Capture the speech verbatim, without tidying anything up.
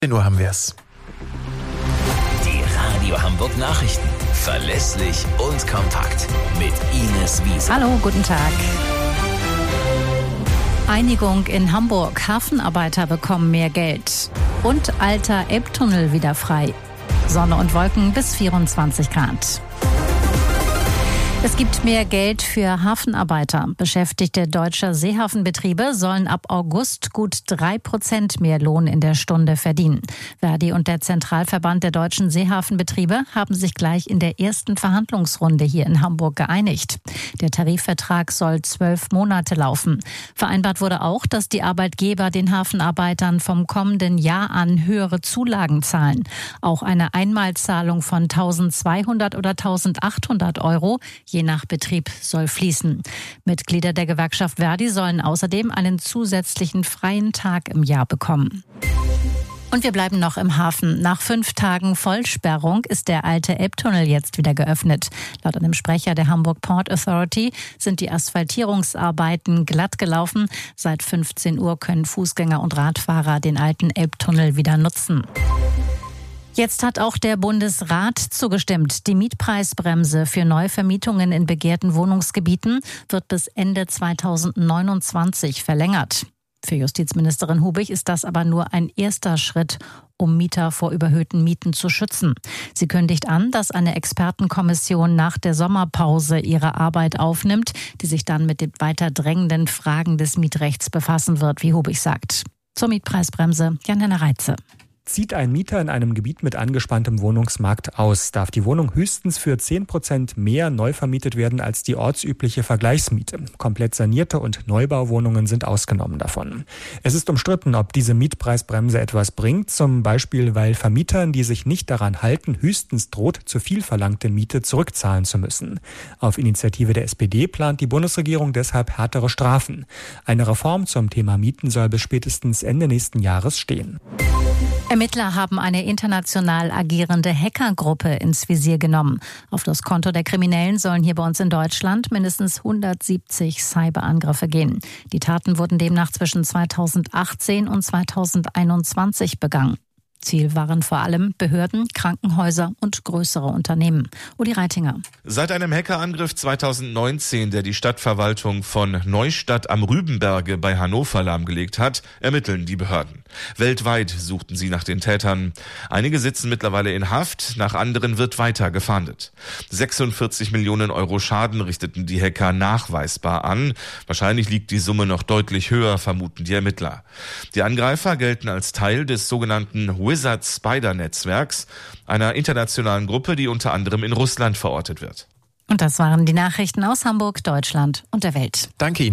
zehn Uhr haben wir es. Die Radio Hamburg Nachrichten. Verlässlich und kompakt. Mit Ines Wiese. Hallo, guten Tag. Einigung in Hamburg. Hafenarbeiter bekommen mehr Geld. Und alter Elbtunnel wieder frei. Sonne und Wolken bis vierundzwanzig Grad. Es gibt mehr Geld für Hafenarbeiter. Beschäftigte deutscher Seehafenbetriebe sollen ab August gut drei Prozent mehr Lohn in der Stunde verdienen. Verdi und der Zentralverband der deutschen Seehafenbetriebe haben sich gleich in der ersten Verhandlungsrunde hier in Hamburg geeinigt. Der Tarifvertrag soll zwölf Monate laufen. Vereinbart wurde auch, dass die Arbeitgeber den Hafenarbeitern vom kommenden Jahr an höhere Zulagen zahlen. Auch eine Einmalzahlung von eintausendzweihundert oder eintausendachthundert Euro je nach Betrieb soll fließen. Mitglieder der Gewerkschaft Verdi sollen außerdem einen zusätzlichen freien Tag im Jahr bekommen. Und wir bleiben noch im Hafen. Nach fünf Tagen Vollsperrung ist der alte Elbtunnel jetzt wieder geöffnet. Laut einem Sprecher der Hamburg Port Authority sind die Asphaltierungsarbeiten glatt gelaufen. Seit fünfzehn Uhr können Fußgänger und Radfahrer den alten Elbtunnel wieder nutzen. Jetzt hat auch der Bundesrat zugestimmt. Die Mietpreisbremse für Neuvermietungen in begehrten Wohnungsgebieten wird bis Ende zweitausendneunundzwanzig verlängert. Für Justizministerin Hubig ist das aber nur ein erster Schritt, um Mieter vor überhöhten Mieten zu schützen. Sie kündigt an, dass eine Expertenkommission nach der Sommerpause ihre Arbeit aufnimmt, die sich dann mit den weiter drängenden Fragen des Mietrechts befassen wird, wie Hubig sagt. Zur Mietpreisbremse, Jan-Henner Reitze. Zieht ein Mieter in einem Gebiet mit angespanntem Wohnungsmarkt aus, darf die Wohnung höchstens für zehn Prozent mehr neu vermietet werden als die ortsübliche Vergleichsmiete. Komplett sanierte und Neubauwohnungen sind ausgenommen davon. Es ist umstritten, ob diese Mietpreisbremse etwas bringt, zum Beispiel weil Vermietern, die sich nicht daran halten, höchstens droht, zu viel verlangte Miete zurückzahlen zu müssen. Auf Initiative der S P D plant die Bundesregierung deshalb härtere Strafen. Eine Reform zum Thema Mieten soll bis spätestens Ende nächsten Jahres stehen. Ermittler haben eine international agierende Hackergruppe ins Visier genommen. Auf das Konto der Kriminellen sollen hier bei uns in Deutschland mindestens hundertsiebzig Cyberangriffe gehen. Die Taten wurden demnach zwischen zweitausendachtzehn und zweitausendeinundzwanzig begangen. Ziel waren vor allem Behörden, Krankenhäuser und größere Unternehmen. Uli Reitinger. Seit einem Hackerangriff zweitausendneunzehn, der die Stadtverwaltung von Neustadt am Rübenberge bei Hannover lahmgelegt hat, ermitteln die Behörden. Weltweit suchten sie nach den Tätern. Einige sitzen mittlerweile in Haft, nach anderen wird weiter gefahndet. sechsundvierzig Millionen Euro Schaden richteten die Hacker nachweisbar an. Wahrscheinlich liegt die Summe noch deutlich höher, vermuten die Ermittler. Die Angreifer gelten als Teil des sogenannten Wizard Spider Netzwerks, einer internationalen Gruppe, die unter anderem in Russland verortet wird. Und das waren die Nachrichten aus Hamburg, Deutschland und der Welt. Danke Ihnen.